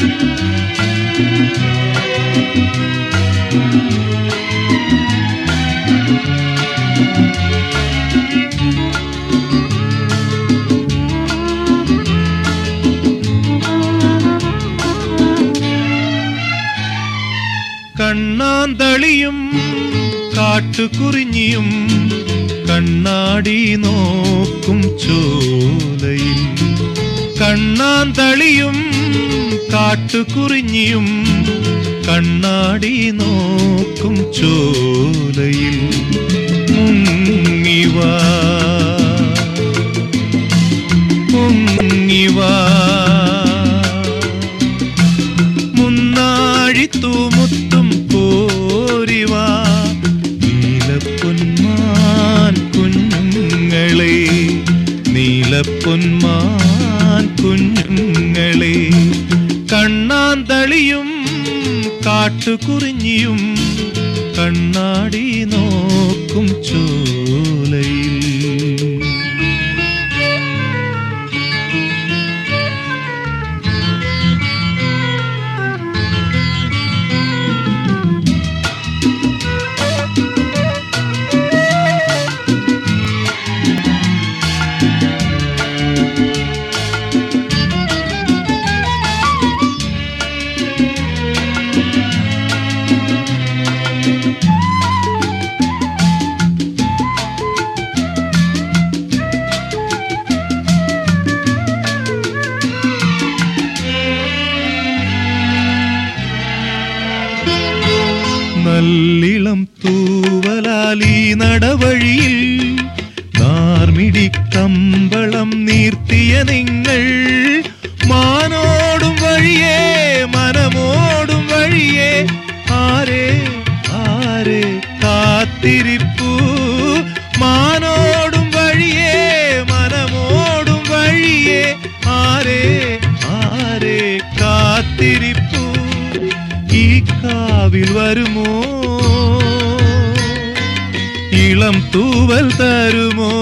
കണ്ണാന്തളിയും കാട്ടുകുറിഞ്ഞിയും കണ്ണാടി നോക്കും ചോലയിൽ. കണ്ണാന്തളിയും കാട്ടുകുറിഞ്ഞിയും കണ്ണാടി നോക്കും ചോലയിൽ. മുങ്ങിവാ മുങ്ങിവാ മുന്നാഴിത്തൂമുത്തും കോരിവാ നീലപ്പൊന്മാൻ കുഞ്ഞുങ്ങളെ, നീലപ്പൊന്മാൻ കുഞ്ഞുങ്ങളെ. കണ്ണാന്തളിയും കാട്ടുകുറിഞ്ഞിയും കണ്ണാടി നോക്കും ചോലയിൽ. നല്ലിളം തൂവലാലി നടവഴിയിൽ നാർമിടിക്കമ്പളം നീർത്തിയ നിങ്ങൾ. മാനോടും വഴിയേ മനമോടും വഴിയേ ആരെ ആരെ കാത്തിരിപ്പു. മാനോടും വഴിയേ മനമോടും വഴിയേ ആരെ ആരെ കാത്തിരിപ്പു. ഈ കാവിൽ വരുമോ ഇളം തൂവൽ തരുമോ,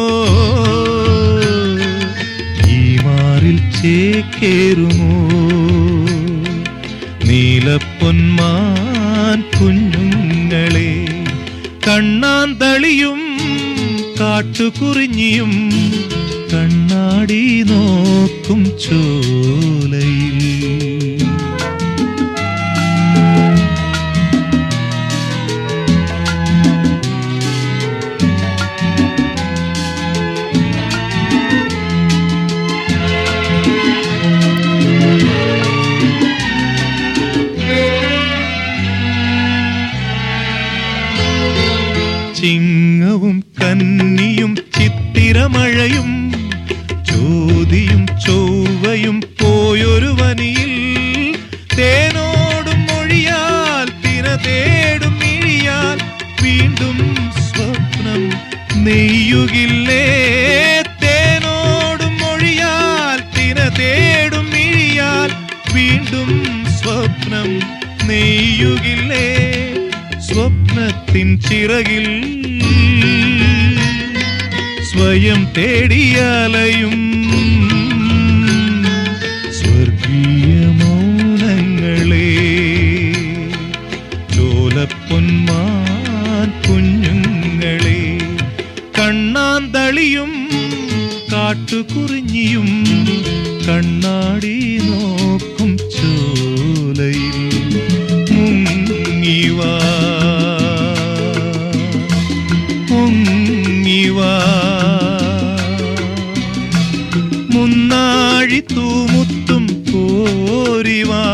ഈ മാറിൽ ചേക്കേറുമോ നീലപ്പൊന്മാൻ കുഞ്ഞുങ്ങളെ. കണ്ണാന്തളിയും കാട്ടുകുറിഞ്ഞിയും കണ്ണാടി നോക്കും ചോലയിൽ. ചിങ്ങവും കന്നിയും ചിത്തിരമഴയും ചോതിയും ചൊവ്വയും പോയൊരു വനിയിൽ. തേനോടും മൊഴിയാൽ തിര തേടും മിഴിയാൽ വീണ്ടും സ്വപ്നം നെയ്യുകില്ലേ. തേനോടും മൊഴിയാൽ തിര തേടും മിഴിയാൽ വീണ്ടും സ്വപ്നം നെയ്യുകില്ലേ. സ്വപ്നത്തിൻ ചിറകിൽ സ്വയം തേടിയാലയും സ്വർഗീയ മൗനങ്ങളെ. ചോലപ്പൊന്മാൻ കുഞ്ഞുങ്ങളെ. കണ്ണാന്തളിയും കാട്ടുകുറിഞ്ഞിയും കണ്ണാടി നോക്കും ചോലയിൽ. മുങ്ങിവാ മുങ്ങിവാ മുന്നാഴിത്തൂമുത്തും കോരിവാ